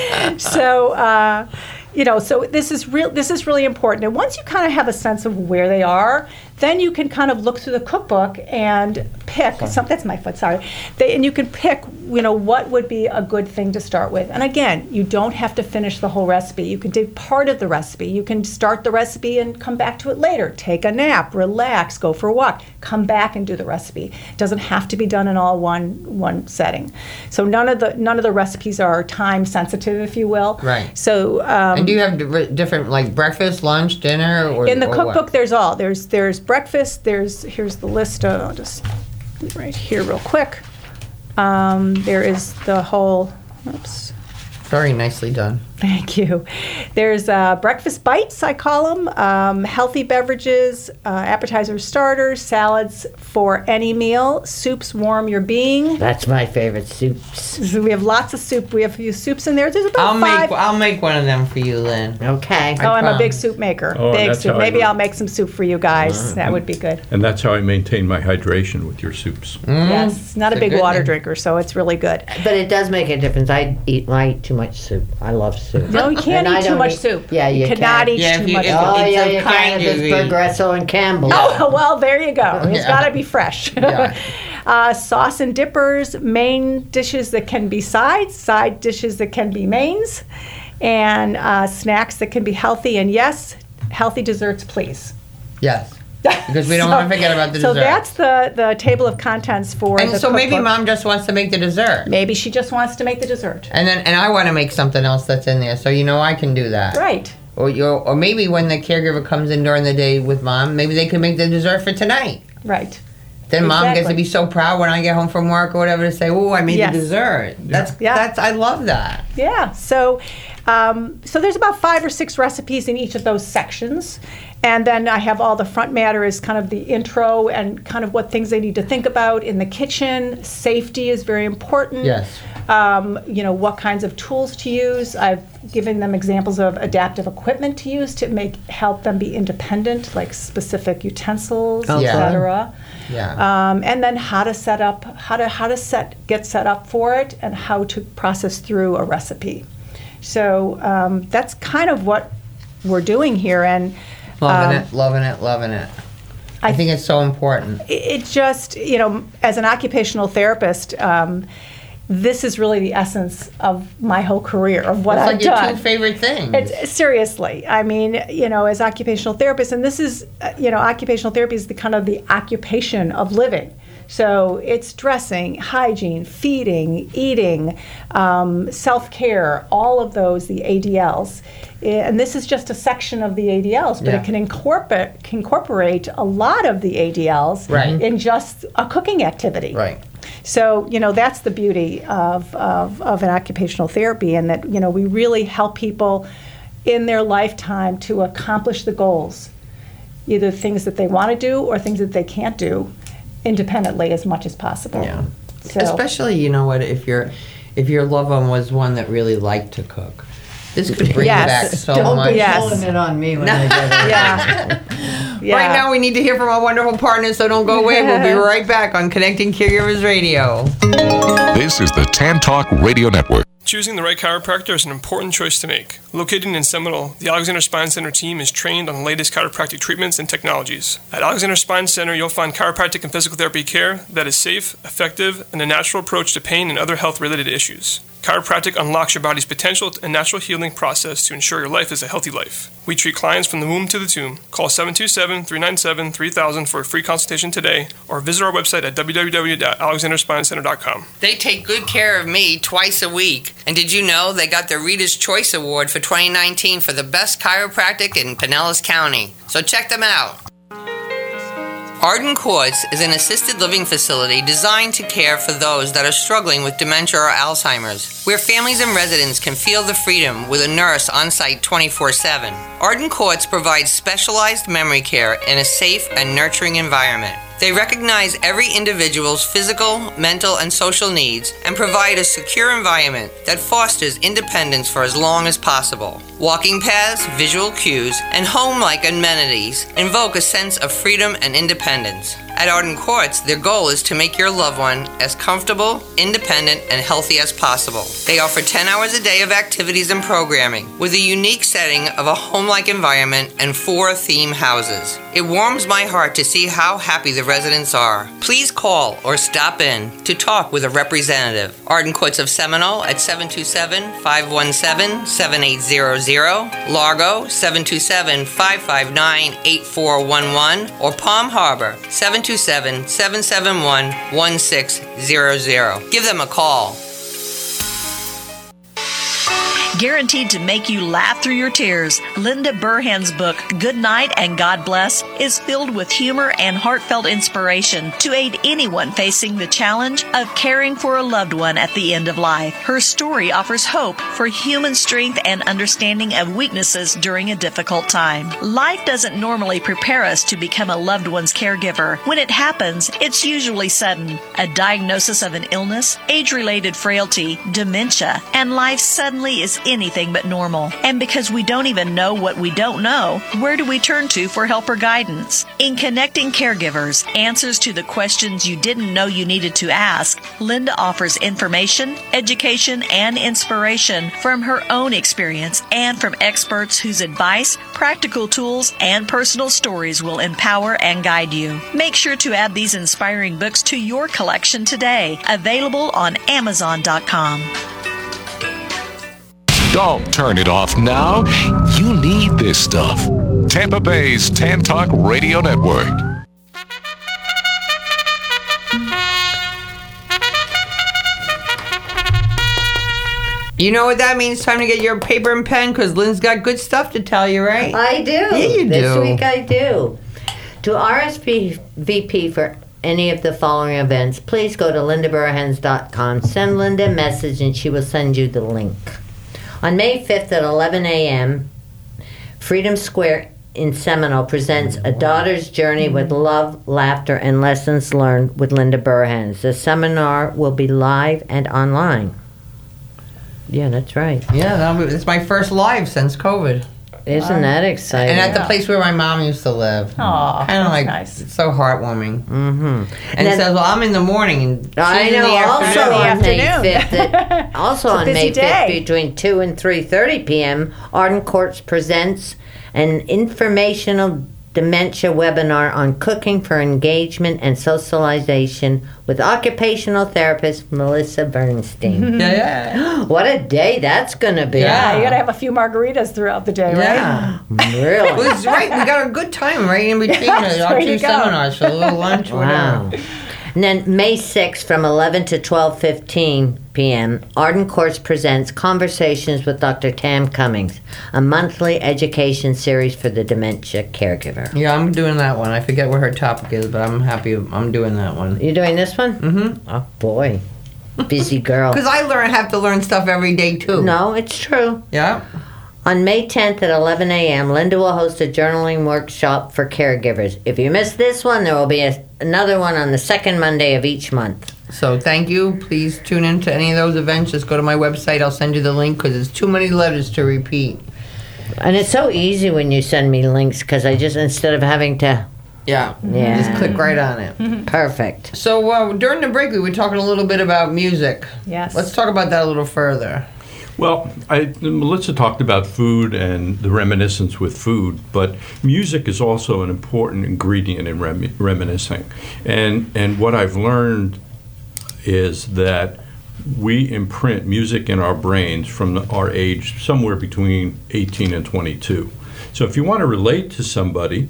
so uh, you know, so this is real. This is really important. And once you kind of have a sense of where they are, then you can kind of look through the cookbook and pick. Some, that's my foot. Sorry. They, and you can pick, you know, what would be a good thing to start with. And again, you don't have to finish the whole recipe. You can do part of the recipe. You can start the recipe and come back to it later. Take a nap, relax, go for a walk, come back and do the recipe. It doesn't have to be done in all one one setting. So none of the none of the recipes are time sensitive, if you will. Right. So. Um, And do you have di- different, like breakfast, lunch, dinner, or in the or cookbook, what? there's all. There's there's breakfast. There's here's the list. Uh, I'll just right here real quick. Um, there is the whole. Oops. Very nicely done. Thank you. There's uh, breakfast bites, I call them, um, healthy beverages, uh, appetizers, starters, salads for any meal, soups warm your being. That's my favorite soups. So we have lots of soup. We have a few soups in there. There's about I'll five. make I'll make one of them for you, Lynn. Okay. oh, I'm a big promise. soup maker. Oh, big that's soup. how I Maybe do it. I'll make some soup for you guys. That would be good. And that's how I maintain my hydration with your soups. Yes, not a It's a big good water thing. drinker, so it's really good. But it does make a difference. I eat I eat too much soup. I love soup. No, you can't And I eat too don't much eat- soup. Yeah, you, cannot can. eat Yeah, too if you- much if soup. Oh It's yeah, so you kind can. of If it's you. Progresso and Campbell. Oh, well, there you go. It's Yeah. got to be fresh. Yeah. uh, sauce and dippers, main dishes that can be sides, side dishes that can be mains, and uh, snacks that can be healthy. And yes, healthy desserts, please. Yes. Because we don't want to forget about the so dessert. that's the, the table of contents for and the so maybe cookbook. mom just wants to make the dessert. Maybe she just wants to make the dessert. And then and I want to make something else that's in there, so you know I can do that. Right. Or you or maybe when the caregiver comes in during the day with mom, maybe they can make the dessert for tonight. Right. Then mom gets to Exactly. be so proud when I get home from work or whatever to say, "Oh, I made Yes. the dessert." That's Yeah. that's I love that. Yeah. So Um, so there's about five or six recipes in each of those sections. And then I have all the front matter is kind of the intro and kind of what things they need to think about in the kitchen. Safety is very important. Yes. Um, you know, what kinds of tools to use. I've given them examples of adaptive equipment to use to make help them be independent, like specific utensils, Okay. et cetera. Yeah. Um, and then how to set up, how to how to set get set up for it, and how to process through a recipe. So um, that's kind of what we're doing here, and Loving um, it, loving it, loving it. I, I think it's so important. it it just, you know, as an occupational therapist, um, this is really the essence of my whole career, of what It's I've like your done. two favorite things. It's, seriously, I mean, you know, as occupational therapists, and this is, uh, you know, occupational therapy is the kind of the occupation of living. So it's dressing, hygiene, feeding, eating, um, self-care, all of those, the A D Ls. And this is just a section of the A D Ls, but Yeah. it can incorporate, can incorporate a lot of the A D Ls Right. in just a cooking activity. Right. So, you know, that's the beauty of, of, of an occupational therapy, and that, you know, we really help people in their lifetime to accomplish the goals, either things that they want to do or things that they can't do independently as much as possible. Yeah. So, Especially, you know what, if your if your loved one was one that really liked to cook, this could bring Yes. back so Don't much. be Yes. pulling it on me when I get it. yeah. yeah. Right now, we need to hear from our wonderful partners, so don't go away. We'll be right back on Connecting Caregivers Radio. This is the Tan Talk Radio Network. Choosing the right chiropractor is an important choice to make. Located in Seminole, the Alexander Spine Center team is trained on the latest chiropractic treatments and technologies. At Alexander Spine Center, you'll find chiropractic and physical therapy care that is safe, effective, and a natural approach to pain and other health-related issues. Chiropractic unlocks your body's potential and natural healing process to ensure your life is a healthy life. We treat clients from the womb to the tomb. Call seven two seven, three nine seven, three thousand for a free consultation today, or visit our website at w w w dot alexander spine center dot com. They take good care of me twice a week. And did you know they got the Reader's Choice Award for twenty nineteen for the best chiropractic in Pinellas County? So check them out. Arden Courts is an assisted living facility designed to care for those that are struggling with dementia or Alzheimer's, where families and residents can feel the freedom with a nurse on site twenty-four seven. Arden Courts provides specialized memory care in a safe and nurturing environment. They recognize every individual's physical, mental, and social needs and provide a secure environment that fosters independence for as long as possible. Walking paths, visual cues, and home-like amenities invoke a sense of freedom and independence. At Arden Courts, their goal is to make your loved one as comfortable, independent, and healthy as possible. They offer ten hours a day of activities and programming, with a unique setting of a home-like environment and four theme houses. It warms my heart to see how happy the residents are. Please call or stop in to talk with a representative. Arden Courts of Seminole at seven two seven, five one seven, seven eight zero zero, Largo seven two seven, five five nine, eight four one one, or Palm Harbor seven two seven, seven seven one, one six zero zero. Give them a call. Guaranteed to make you laugh through your tears, Linda Burhan's book, Good Night and God Bless, is filled with humor and heartfelt inspiration to aid anyone facing the challenge of caring for a loved one at the end of life. Her story offers hope for human strength and understanding of weaknesses during a difficult time. Life doesn't normally prepare us to become a loved one's caregiver. When it happens, it's usually sudden. A diagnosis of an illness, age-related frailty, dementia, and life suddenly is anything but normal. And because we don't even know what we don't know, where do we turn to for help or guidance? In Connecting Caregivers, Answers to the Questions You Didn't Know You Needed to Ask, Linda offers information, education, and inspiration from her own experience and from experts whose advice, practical tools, and personal stories will empower and guide you. Make sure to add these inspiring books to your collection today. Available on amazon dot com. Don't turn it off now. You need this stuff. Tampa Bay's Tan Talk Radio Network. You know what that means? Time to get your paper and pen, because Lynn's got good stuff to tell you, right? I do. Yeah, you This do. week I do. To R S V P for any of the following events, please go to linda burhans dot com. Send Linda a message and she will send you the link. On May fifth at eleven a.m., Freedom Square in Seminole presents A Daughter's Journey with Love, Laughter, and Lessons Learned with Linda Burhans. The seminar will be live and online. Yeah, that's right. Yeah, that'll be, it's my first live since COVID. Isn't that exciting? And at the place where my mom used to live. Aw, kind of like, nice. it's so heartwarming. Mm-hmm. And, And it then- says, well, I'm in the morning. And I she's in know. the Also afternoon. on May Afternoon. fifth, at, also It's a on busy May fifth, day. between two and three thirty p.m., Arden Courts presents an informational dementia webinar on cooking for engagement and socialization with occupational therapist Melissa Bernstein. Yeah, yeah. What a day that's going to be! Yeah, you got to have a few margaritas throughout the day, right? Yeah. It Really? was right. We got a good time right in between Yes, the, our there two you go. seminars for a little lunch, Wow. whatever. And then May sixth from eleven to twelve fifteen p.m., Arden Courts presents Conversations with Doctor Tam Cummings, a monthly education series for the dementia caregiver. Yeah, I'm doing that one. I forget what her topic is, but I'm happy I'm doing that one. You doing this one? Mm-hmm. Oh, boy. Busy girl. Because I learn have to learn stuff every day, too. No, it's true. Yeah. On May tenth at eleven a.m., Linda will host a journaling workshop for caregivers. If you missed this one, there will be a, another one on the second Monday of each month. So thank you. Please tune in to any of those events. Just go to my website. I'll send you the link because it's too many letters to repeat. And it's so easy when you send me links because I just, instead of having to... Yeah. Yeah. Just click right on it. Perfect. So uh, during the break, we were talking a little bit about music. Yes. Let's talk about that a little further. Well, I, Melissa talked about food and the reminiscence with food, but music is also an important ingredient in rem- reminiscing. And and what I've learned is that we imprint music in our brains from the, our age somewhere between eighteen and twenty-two. So if you want to relate to somebody,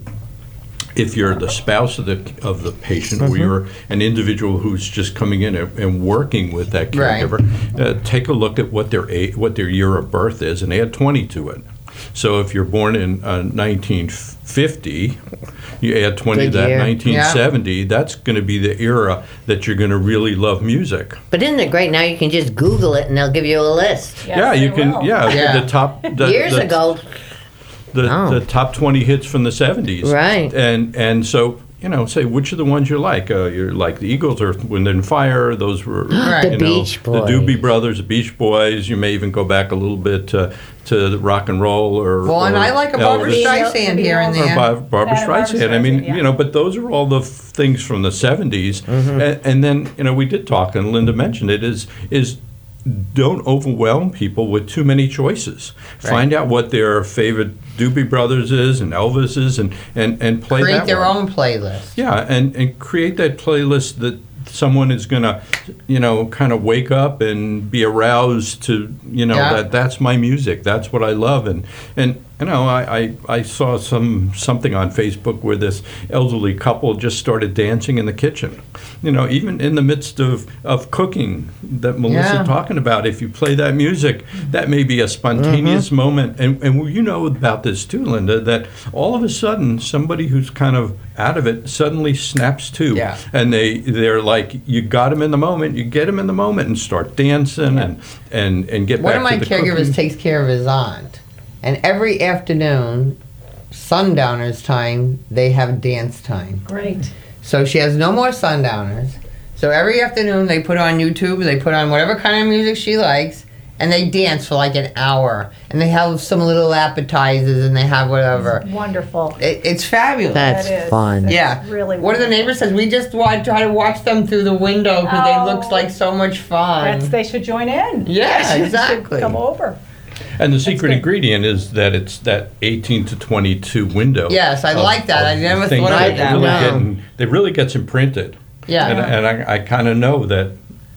if you're the spouse of the of the patient, or you're an individual who's just coming in and, and working with that Right. caregiver, uh, take a look at what their a, what their year of birth is, and add twenty to it. So if you're born in uh, nineteen fifty, you add twenty Good to that year. nineteen seventy. That's going to be the era that you're going to really love music. But isn't it great? Now you can just Google it and they'll give you a list. Yes, yeah, you they can. will. Yeah, Yeah. the top the, Years the, ago, the, Oh. the top twenty hits from the seventies. Right. And and so, you know, say which are the ones you like. Uh, you're like the Eagles, Earth, Wind and Fire. Those were Right. The you know, Beach the Boys. Doobie Brothers, the Beach Boys. You may even go back a little bit to, to the rock and roll or. Well, and or I like a Barbara Elvis. Streisand here and Or there. Bar- Barbara Yeah, Barbra Streisand. I mean, Streisand, yeah. you know, but those are all the f- things from the seventies. Mm-hmm. And, and then, you know, we did talk, and Linda mentioned it, is is don't overwhelm people with too many choices. Right. Find out what their favorite Doobie Brothers is and Elvis is, and, and, and play Create that their one. own playlist. Yeah, and, and create that playlist that someone is going to, you know, kind of wake up and be aroused to, you know, Yeah. that that's my music. That's what I love. And, and you know, I, I, I saw some something on Facebook where this elderly couple just started dancing in the kitchen. You know, even in the midst of, of cooking that Melissa Yeah. talking about, if you play that music, that may be a spontaneous Mm-hmm. moment. And, and you know about this too, Linda, that all of a sudden somebody who's kind of out of it suddenly snaps to. Yeah. And they, they're like, you got them in the moment, you get them in the moment and start dancing and, and, and get One back of my to the caregivers cooking. takes care of his aunt, and every afternoon, sundowners time, they have dance time. Great. So she has no more sundowners. So every afternoon they put on YouTube, they put on whatever kind of music she likes, and they dance for like an hour. And they have some little appetizers and they have whatever. Wonderful. It, it's fabulous. that's That is. fun. That's yeah. really One of the wonderful. neighbors says, we just wa- try to watch them through the window because Oh. they looks like so much fun. That's, they should join in. Yeah, They should exactly. Come over. And the secret good. ingredient is that it's that eighteen to twenty-two window. Yes, I of- like that. I of never things thought of that it that really way. getting- It really gets imprinted. Yeah. And, and I, I kind of know that,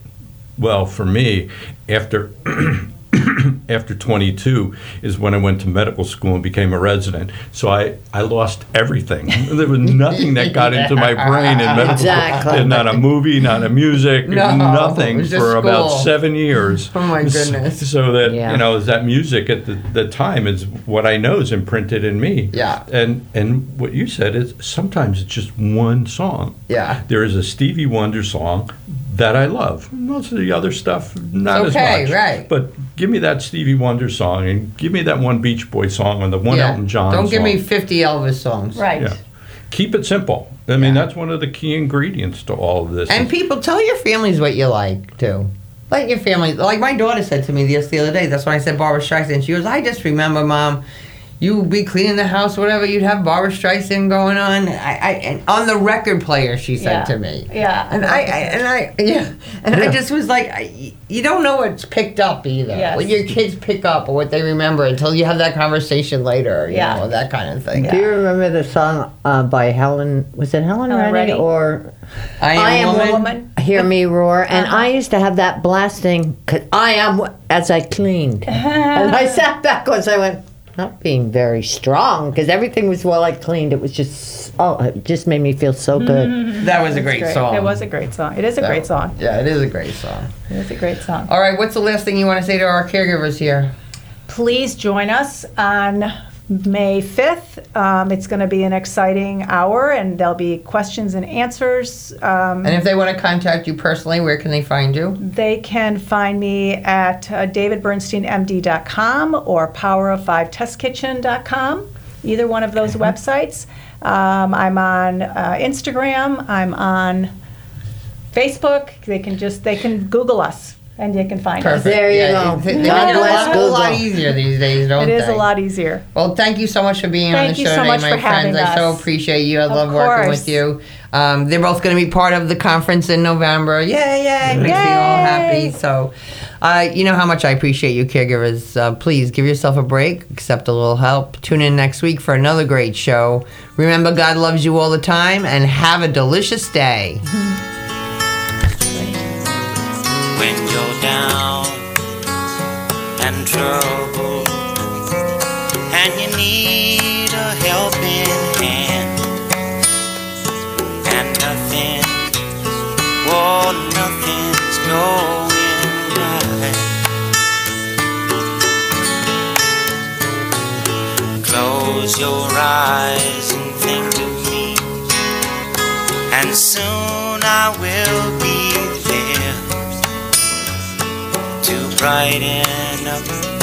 well, for me, after after twenty-two is when I went to medical school and became a resident. So I, I lost everything. There was nothing that got into my brain in medical Exactly. school. Not a movie, not a music, No, nothing it was just for about school. seven years. Oh, my goodness. So that, Yeah. you know, that music at the, the time is what I know is imprinted in me. Yeah. And and what you said is sometimes it's just one song. Yeah. There is a Stevie Wonder song that I love. Most of the other stuff, not Okay, as much. right. But give me that Stevie Wonder song, and give me that one Beach Boy song, and the one Yeah. Elton John Don't song. give me fifty Elvis songs. Right. Yeah. Keep it simple. I mean, that's one of the key ingredients to all of this. And people, tell your families what you like, too. Let your family, like my daughter said to me just the other day, that's when I said Barbara Streisand. She goes, I just remember, Mom, you would be cleaning the house, whatever, you'd have Barbara Streisand going on. I, I and on the record player, she said Yeah. to me. Yeah. And I, I and I yeah. And I just was like, I, you don't know what's picked up either. Yes. What your kids pick up or what they remember until you have that conversation later, you Yeah. know, that kind of thing. Do you remember the song uh, by Helen? Was it Helen, Helen Reddy Reddy. or I Am, I Am woman. a Woman. Hear Me Roar? And Uh-huh. I used to have that blasting. 'Cause I am as I cleaned, and I sat back because I went. Not being very strong because everything was well I cleaned. It was just oh, it just made me feel so good. That was a It's great, great. song. It was a great song. It is a That- great song. Yeah, it is a great song. It is a great song. All right, what's the last thing you want to say to our caregivers here? Please join us on May fifth. Um, it's going to be an exciting hour, and there'll be questions and answers. Um, And if they want to contact you personally, where can they find you? They can find me at uh, david bernstein m d dot com or power of five test kitchen dot com, either one of those websites. Um, I'm on uh, Instagram. I'm on Facebook. They can just they can Google us and you can find us. There you Yeah, go. They, they God make it a bless lot, a lot Google. easier these days, don't It is they? a lot easier. Well, thank you so much for being on Thank the you show so today, much my for friends. having I so us. appreciate you. I Of love working course. with you. Um, they're both going to be part of the conference in November. Yay, yay. Makes me all happy. So, uh, you know how much I appreciate you, caregivers. Uh, please give yourself a break, accept a little help. Tune in next week for another great show. Remember, God loves you all the time, and have a delicious day. When you're down and troubled and you need a helping hand and nothing, oh, nothing's going right. Close your eyes and think of me, and soon I will be there to brighten up